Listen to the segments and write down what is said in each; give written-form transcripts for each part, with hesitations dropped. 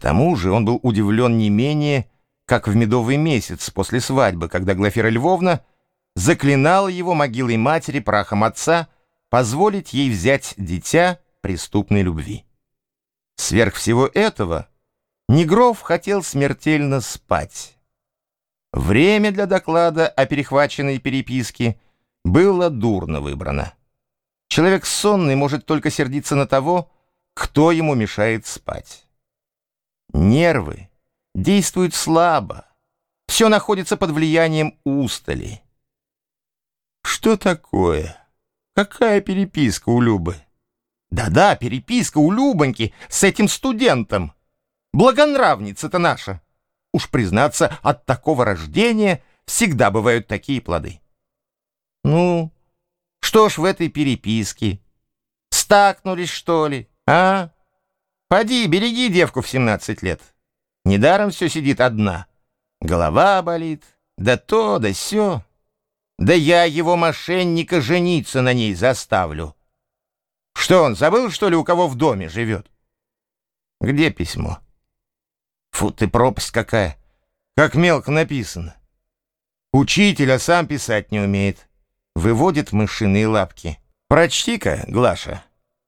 тому же он был удивлен не менее, как в медовый месяц после свадьбы, когда Глафира Львовна заклинала его могилой матери, прахом отца, позволить ей взять дитя преступной любви. Сверх всего этого Негров хотел смертельно спать. Время для доклада о перехваченной переписке было дурно выбрано. Человек сонный может только сердиться на того, кто ему мешает спать. Нервы действуют слабо, все находится под влиянием устали. Что такое? Какая переписка у Любы? Да-да, переписка у Любоньки с этим студентом. Благонравница-то наша. Уж признаться, от такого рождения всегда бывают такие плоды. Ну, что ж в этой переписке? Стакнулись, что ли, а? Поди, береги девку в 17 лет. Недаром все сидит одна. Голова болит, да то, да сё. Да я его, мошенника, жениться на ней заставлю. Что он, забыл, что ли, у кого в доме живет? Где письмо? Фу ты, пропасть какая! Как мелко написано. Учитель, а сам писать не умеет. Выводит мышиные лапки. Прочти-ка, Глаша.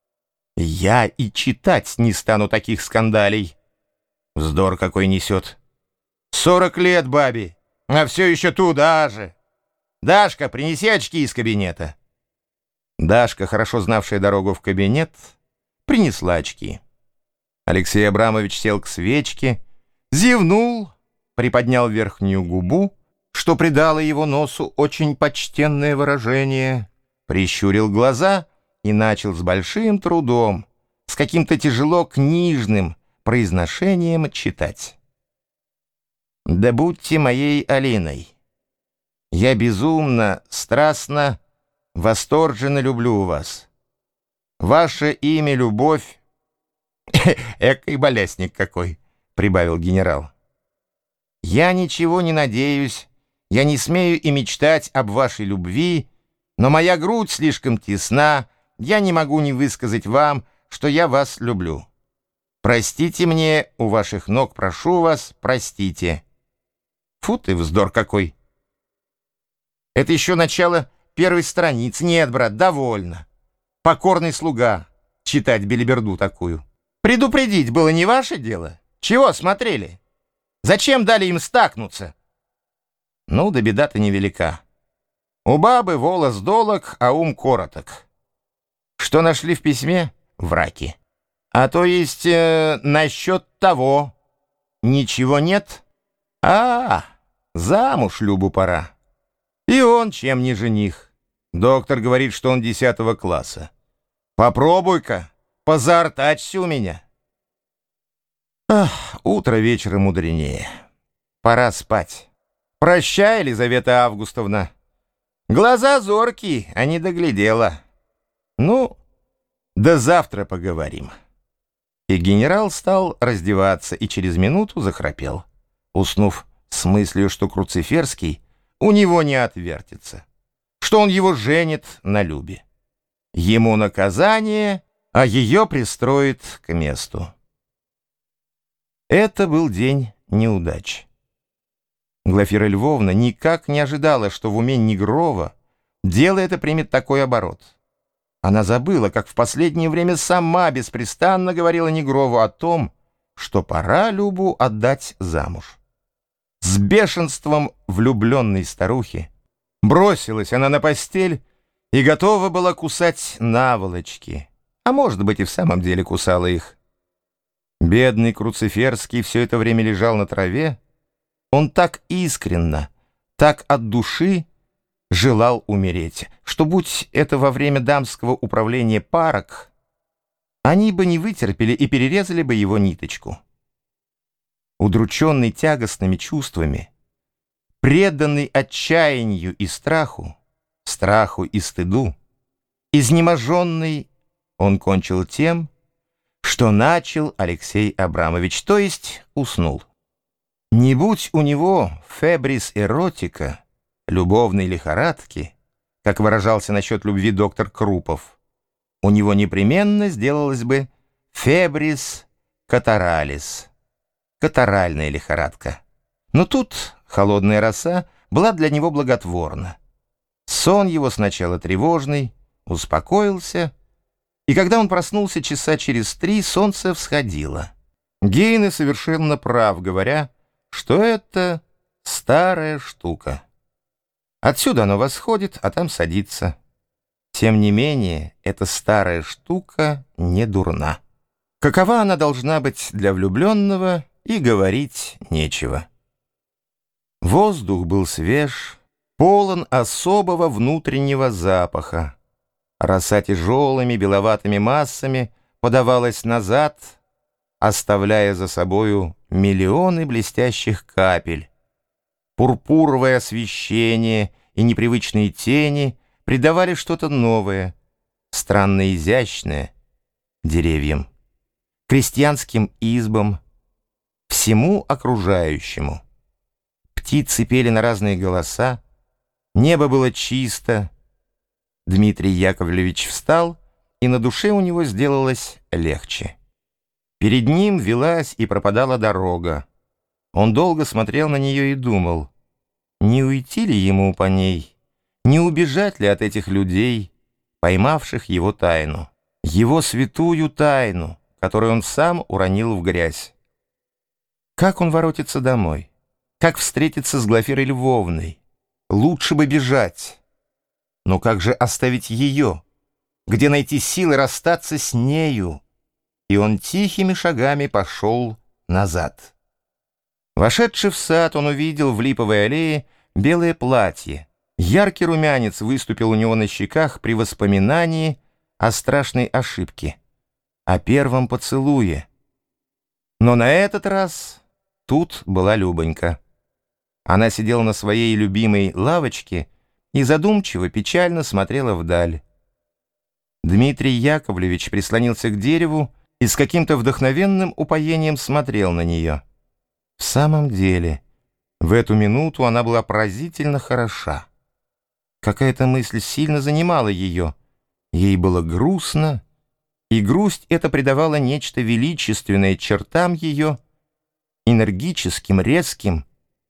Я и читать не стану таких скандалей. Вздор какой несет. 40 лет бабе, а все еще туда же. Дашка, принеси очки из кабинета. Дашка, хорошо знавшая дорогу в кабинет, принесла очки. Алексей Абрамович сел к свечке, зевнул, приподнял верхнюю губу, что придало его носу очень почтенное выражение, прищурил глаза и начал с большим трудом, с каким-то тяжело книжным произношением читать. «Да будьте моей Алиной. Я безумно, страстно, восторженно люблю вас. Ваше имя — любовь». «Экой балясник какой», — прибавил генерал. «Я ничего не надеюсь, я не смею и мечтать об вашей любви, но моя грудь слишком тесна, я не могу не высказать вам, что я вас люблю. Простите мне, у ваших ног прошу вас, простите». Фу ты, вздор какой! Это еще начало первой страницы. Нет, брат, довольно. Покорный слуга читать белиберду такую. Предупредить было не ваше дело. Чего смотрели? Зачем дали им стакнуться? Ну, да беда-то невелика. У бабы волос долог, а ум короток. Что нашли в письме? Враки. А то есть насчет того. Ничего нет? Замуж Любу пора. И он чем не жених. Доктор говорит, что он 10 класса. Попробуй-ка, позаортачься у меня. Утро вечера мудренее. Пора спать. Прощай, Елизавета Августовна. Глаза зоркие, а не доглядела. Ну, до завтра поговорим. И генерал стал раздеваться и через минуту захрапел, уснув с мыслью, что Круциферский у него не отвертится, что он его женит на Любе. Ему наказание, а ее пристроит к месту. Это был день неудач. Глафира Львовна никак не ожидала, что в уме Негрова дело это примет такой оборот. Она забыла, как в последнее время сама беспрестанно говорила Негрову о том, что пора Любу отдать замуж. С бешенством влюбленной старухи бросилась она на постель и готова была кусать наволочки, а может быть и в самом деле кусала их. Бедный Круциферский все это время лежал на траве. Он так искренно, так от души желал умереть, что, будь это во время дамского управления парок, они бы не вытерпели и перерезали бы его ниточку. Удрученный тягостными чувствами, преданный отчаянию и страху и стыду, изнеможенный, он кончил тем, что начал Алексей Абрамович, то есть уснул. Не будь у него фебрис эротика, любовной лихорадки, как выражался насчет любви доктор Крупов, у него непременно сделалось бы фебрис катаралис, катаральная лихорадка. Но тут холодная роса была для него благотворна. Сон его сначала тревожный, успокоился, и когда он проснулся часа через 3, солнце всходило. Гейне совершенно прав, говоря, что это старая штука. Отсюда оно восходит, а там садится. Тем не менее, эта старая штука не дурна. Какова она должна быть для влюбленного, и говорить нечего. Воздух был свеж, полон особого внутреннего запаха. Роса тяжелыми беловатыми массами подавалась назад, оставляя за собою миллионы блестящих капель. Пурпуровое освещение и непривычные тени придавали что-то новое, странно изящное деревьям, крестьянским избам, всему окружающему. Птицы пели на разные голоса, небо было чисто. Дмитрий Яковлевич встал, и на душе у него сделалось легче. Перед ним велась и пропадала дорога. Он долго смотрел на нее и думал, не уйти ли ему по ней, не убежать ли от этих людей, поймавших его тайну, его святую тайну, которую он сам уронил в грязь. Как он воротится домой? Как встретиться с Глафирой Львовной? Лучше бы бежать. Но как же оставить ее? Где найти силы расстаться с нею? И он тихими шагами пошел назад. Вошедший в сад, он увидел в липовой аллее белое платье. Яркий румянец выступил у него на щеках при воспоминании о страшной ошибке, о первом поцелуе. Но на этот раз тут была Любонька. Она сидела на своей любимой лавочке и задумчиво, печально смотрела вдаль. Дмитрий Яковлевич прислонился к дереву и с каким-то вдохновенным упоением смотрел на нее. В самом деле, в эту минуту она была поразительно хороша. Какая-то мысль сильно занимала ее. Ей было грустно, и грусть эта придавала нечто величественное чертам ее, энергическим, резким,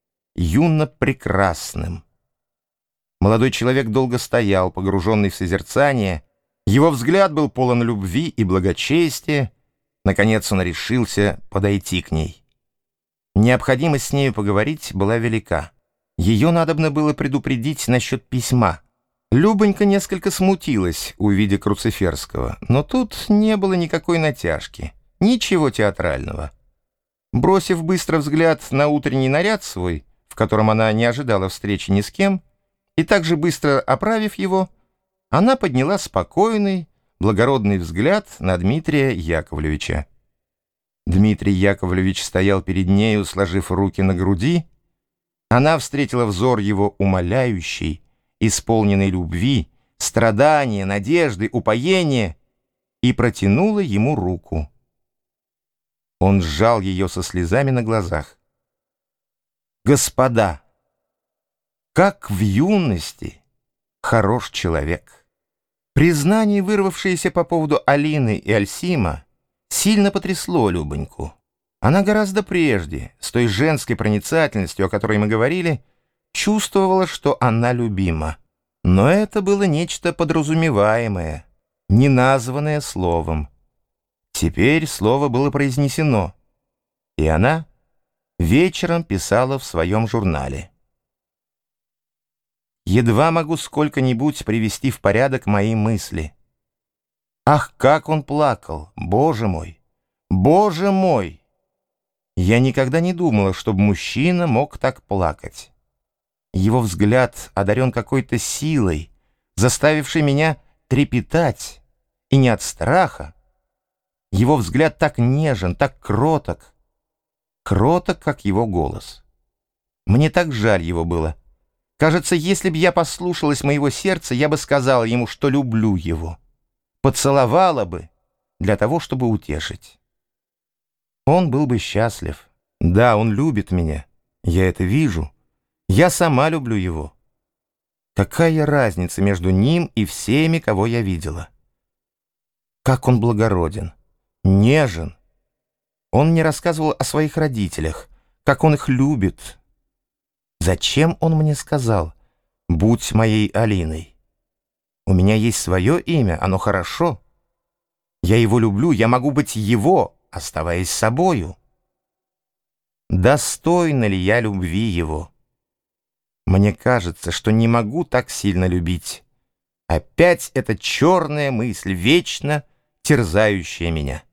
юно-прекрасным. Молодой человек долго стоял, погруженный в созерцание. Его взгляд был полон любви и благочестия. Наконец он решился подойти к ней. Необходимость с нею поговорить была велика. Ее надобно было предупредить насчет письма. Любонька несколько смутилась, увидя Круциферского, но тут не было никакой натяжки, ничего театрального. Бросив быстро взгляд на утренний наряд свой, в котором она не ожидала встречи ни с кем, и также быстро оправив его, она подняла спокойный, благородный взгляд на Дмитрия Яковлевича. Дмитрий Яковлевич стоял перед нею, сложив руки на груди. Она встретила взор его умоляющий, исполненный любви, страдания, надежды, упоения, и протянула ему руку. Он сжал ее со слезами на глазах. «Господа, как в юности хорош человек!» Признание, вырвавшееся по поводу Алины и Альсима, сильно потрясло Любоньку. Она гораздо прежде, с той женской проницательностью, о которой мы говорили, чувствовала, что она любима. Но это было нечто подразумеваемое, не названное словом. Теперь слово было произнесено, и она вечером писала в своем журнале. «Едва могу сколько-нибудь привести в порядок мои мысли. Ах, как он плакал! Боже мой! Боже мой! Я никогда не думала, чтобы мужчина мог так плакать. Его взгляд одарен какой-то силой, заставившей меня трепетать, и не от страха. Его взгляд так нежен, так кроток, кроток, как его голос. Мне так жаль его было. Кажется, если б я послушалась моего сердца, я бы сказала ему, что люблю его, поцеловала бы для того, чтобы утешить. Он был бы счастлив. Да, он любит меня, я это вижу. Я сама люблю его. Какая разница между ним и всеми, кого я видела? Как он благороден, нежен. Он мне рассказывал о своих родителях, как он их любит. Зачем он мне сказал: «Будь моей Алиной»? У меня есть свое имя, оно хорошо. Я его люблю, я могу быть его, оставаясь собою. Достойна ли я любви его? Мне кажется, что не могу так сильно любить. Опять эта черная мысль, вечно терзающая меня.